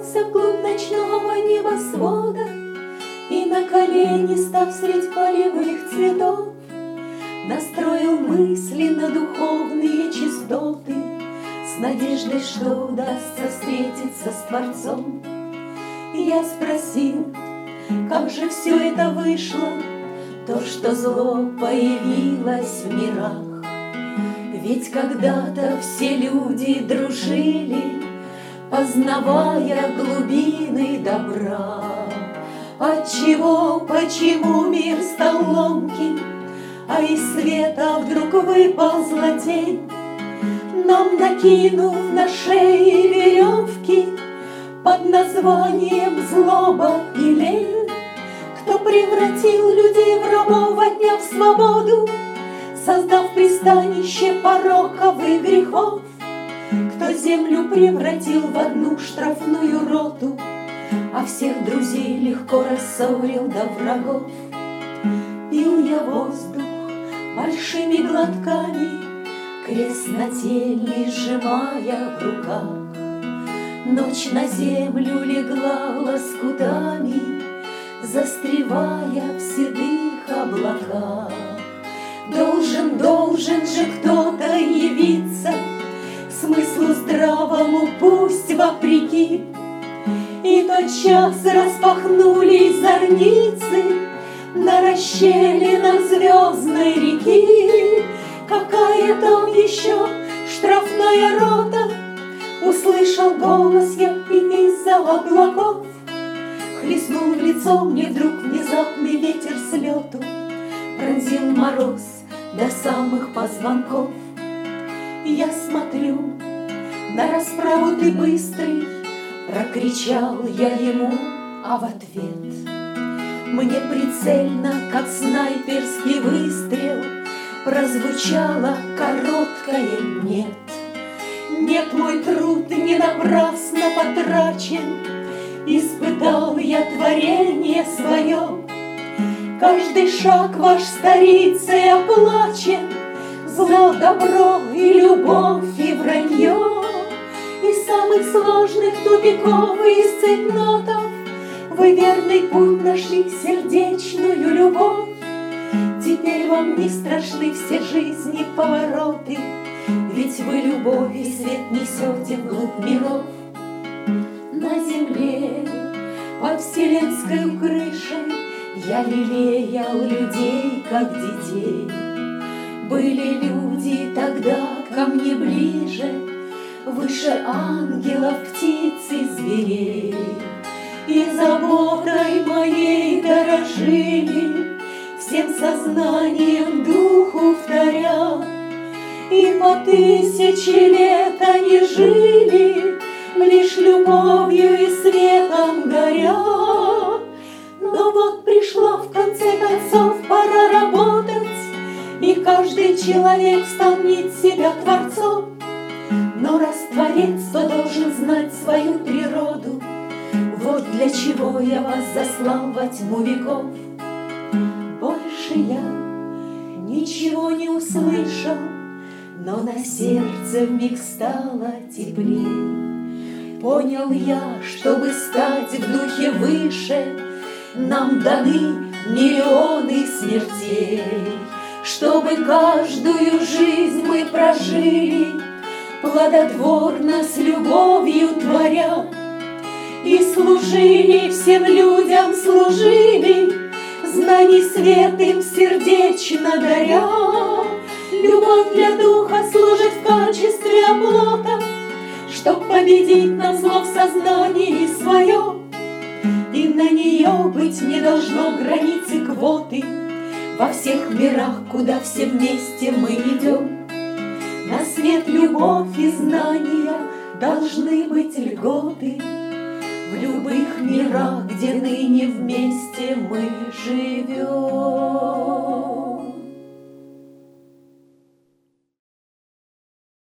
Вернулся вглубь ночного небосвода И на колени, став средь полевых цветов, настроил мысли на духовные частоты С надеждой, что удастся встретиться с Творцом. И я спросил, как же все это вышло, то, что зло появилось в мирах. Ведь когда-то все люди дружили, познавая глубины добра. Отчего, почему мир стал ломким, а из света вдруг выползла тень, нам накинув на шеи веревки под названием злоба и лень? Кто превратил людей в рабов, отняв свободу, создав пристанище пороков и грехов? Кто землю превратил в одну штрафную роту, а всех друзей легко рассорил до врагов? Пил я воздух большими глотками, крест на теле сжимая в руках. Ночь на землю легла лоскутами, застревая в седых облаках. Должен же кто-то явиться смыслу здравому, пусть вопреки. И тотчас распахнулись зорницы на расщелинах звездной реки. Какая там еще штрафная рота? Услышал голос я, и из-за облаков хлестнул в лицо мне вдруг внезапный ветер с лету, пронзил мороз до самых позвонков. Я смотрю, на расправу ты быстрый, прокричал я ему, а в ответ мне прицельно, как снайперский выстрел, прозвучало короткое «нет». Нет, мой труд не напрасно потрачен, испытал я творение свое. Каждый шаг ваш старицей оплачен, зло, добро и любовь, и вранье. Из самых сложных тупиков и из цейтнотов вы верный путь нашли, сердечную любовь. Теперь вам не страшны все жизни повороты, ведь вы любовь и свет несете вглубь миров. На земле под вселенской крышей я лелеял людей, как детей. Были люди тогда ко мне ближе, выше ангелов, птиц и зверей. И заботой моей дорожили, всем сознанием духу вторя. И по 1000 лет они жили, лишь любовью и светом горя. Но вот пришла в конце концов пора работать, и каждый человек станет себя творцом. Но раз творец, то должен знать свою природу. Вот для чего я вас заслал во тьму веков. Больше я ничего не услышал, но на сердце вмиг стало теплей. Понял я, чтобы стать в духе выше, нам даны миллионы смертей. Чтобы каждую жизнь мы прожили, плодотворно с любовью творя. И служили всем людям, служили, знаний свет им сердечно даря. Любовь для духа служит в качестве оплота, чтоб победить нам зло в сознании своем. И на нее быть не должно границы квоты во всех мирах, куда все вместе мы идем. На свет любовь и знания должны быть льготы в любых мирах, где ныне вместе мы живем.